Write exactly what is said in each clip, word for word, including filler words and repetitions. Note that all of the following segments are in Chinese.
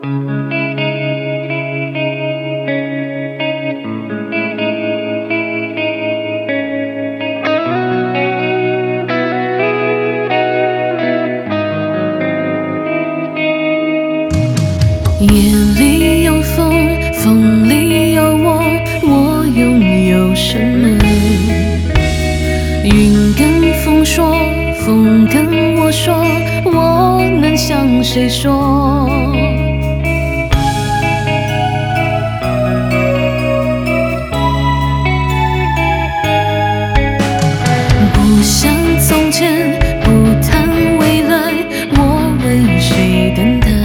夜里有风，风里有我，我拥有什么？云跟风说，风跟我说，我能向谁说？不像从前，不谈未来，我为谁等待？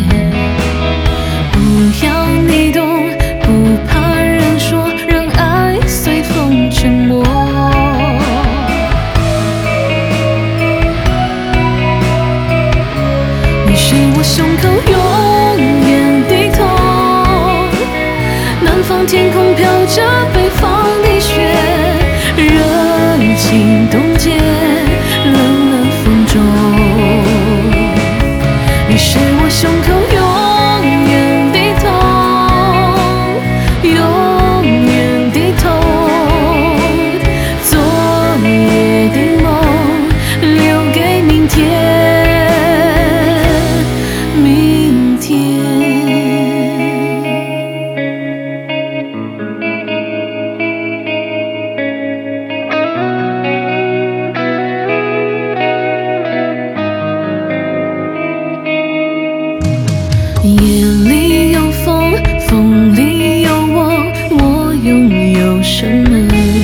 不要你懂，不怕人说，让爱随风沉没。你是我胸口永远的痛，南方天空飘着北方的雪，热情冻结冷冷风中。你是我胸口永远的夜里有风，风里有我，我拥有什么？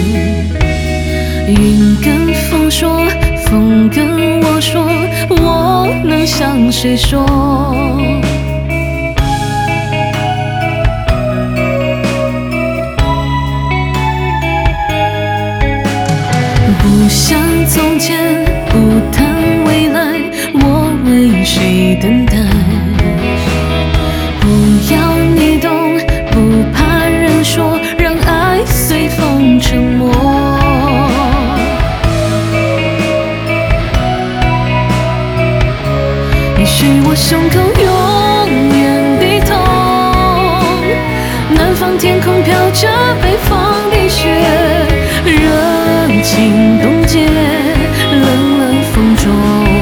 云跟风说，风跟我说，我能向谁说？不像从前，不谈未来，我为谁等待？不要你懂，不怕人说，让爱随风沉没。你是我胸口永远的痛，南方天空飘着北方的雪，热情冻结冷冷风中。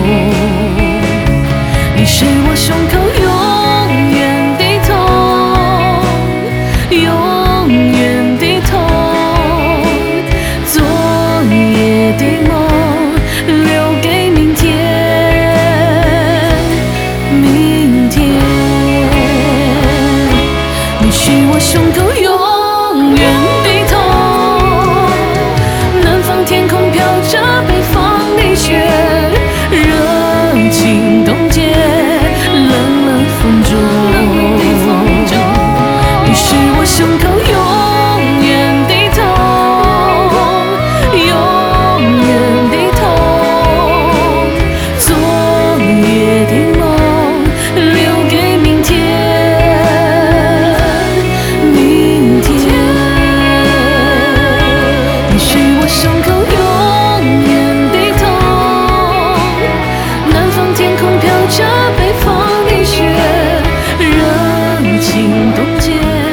你是我胸口永远的痛，永远的痛，昨夜的梦留给明天，明天。你是我胸口永远的痛，南方天空飘着北方的雪，热情冻结冷冷风中。你是我胸口永远的痛，永远的痛，昨夜的梦留给明天，明天。你是我胸口永远的痛，南方天空飘着北方的雪，热情冻结